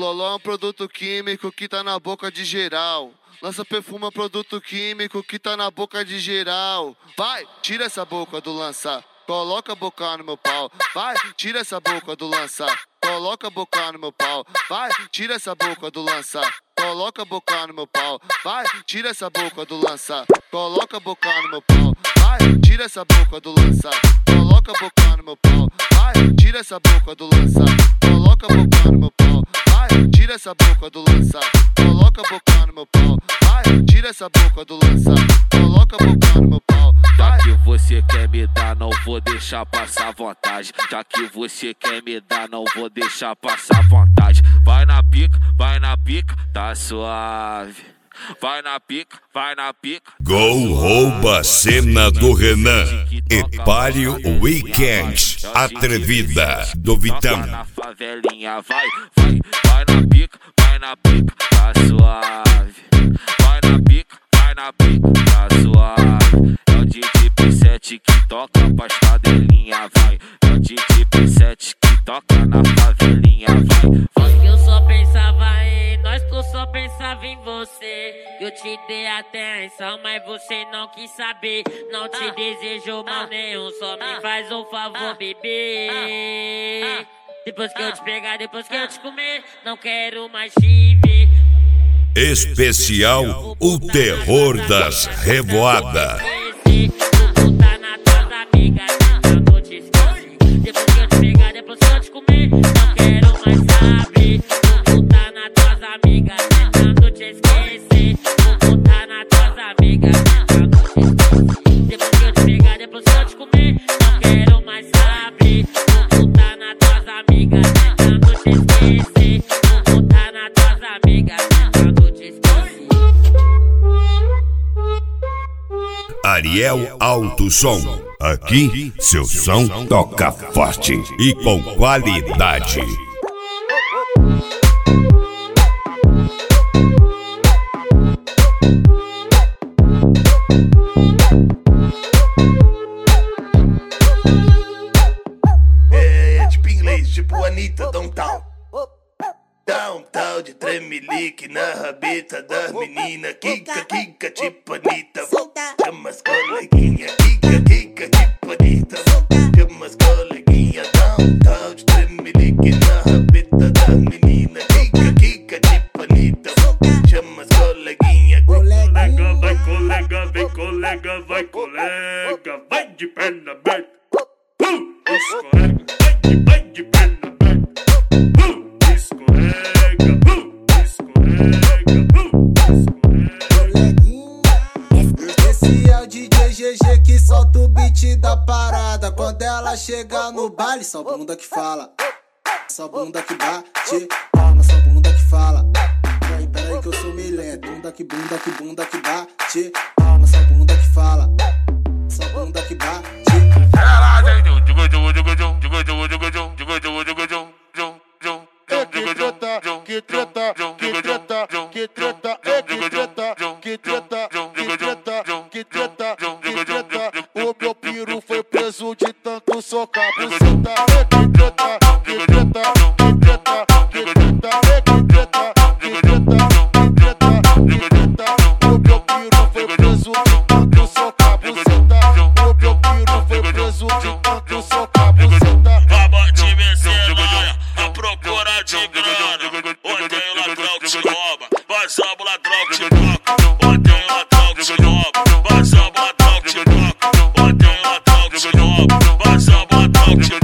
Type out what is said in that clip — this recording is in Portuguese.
loló é um produto químico que tá na boca de geral. Lança perfume é um produto químico que tá na boca de geral. Vai, tira essa boca do lança, coloca a boca no meu pau. Vai, tira essa boca do lança, coloca a boca no meu pau. Vai, tira essa boca do lança, coloca a boca no meu pau. Vai, tira essa boca do lança, coloca a boca no meu pau. Vai, tira essa boca do lança, coloca a boca no meu pau. Vai, tira essa boca do lança, coloca a boca no meu pau. Vai, tira essa boca do lança, coloca a boca no meu pau. Vai, tira essa boca do lança, coloca a boca no meu pau. Já que você quer me dar, não vou deixar passar vontade. Já que você quer me dar, não vou deixar passar vontade. Vai na pica, tá suave. Vai na pica, vai na pica. Gol rouba a cena do Renan. Epário Weekend, atrevida do Vitão. Na favelinha, vai na pica, tá suave. Vai na pica, tá suave. É o DJ P7 que toca pras cadelinha, vai. É o DJ P7 que toca na favelinha, vai. Eu só pensava em nós, que eu só pensava em você. Eu te dei atenção, mas você não quis saber. Não te desejo mal nenhum, só me faz um favor, bebê. Depois que eu te pegar, depois que eu te comer, não quero mais te ver. Especial O Terror das Revoadas. Vou botar na tua amiga, não te esqueci. Depois que eu te pegar, depois que eu te comer, não quero mais saber. Vou botar na tua amiga, tentando te esquecer. Vou botar na tua amiga, tentando te esquecer. Depois que eu te pegar, depois que eu te comer, não quero mais saber. Vou botar na tua amiga, tentando te esquecer. Vou botar na tua amiga, tentando te esquecer. Ariel Alto Som. Aqui, seu som toca forte e com qualidade. É tipo inglês, tipo Anitta, downtown. Downtown de tremelique na rabeta das meninas. Kika, kika, tipo Anitta. Chama as coleguinhas. Kika, kika, tipo Anitta. Chama as coleguinhas. Downtown de tremelique na rabeta das meninas. Kika, kika, tipo Anitta. Chama as coleguinhas. Colega, vai colega, vem colega, vai colega. Vai de perna aberta. Escorrega, vai de perna aberta. Escorrega, Esse é o DJ GG que solta o beat da parada. Quando ela chega no baile, só bunda que fala, só bunda que bate palma, só bunda que fala. Peraí que eu sou meio lento. Bunda que bate palma, só bunda que fala, só bunda que bate. Que treta, o meu piru foi preso de tanto socar buceta. O meu piru foi preso de tanto socar buceta. O meu piru foi preso de tanto socar buceta. Vamos te vencer, maia, à procura de grana. Odeio ladrão que te rouba, vazamos ladrão que te toca. Odeio ladrão que te rouba, vazamos ladrão que te toca. Odeio ladrão que te rouba, vazamos ladrão que te toca.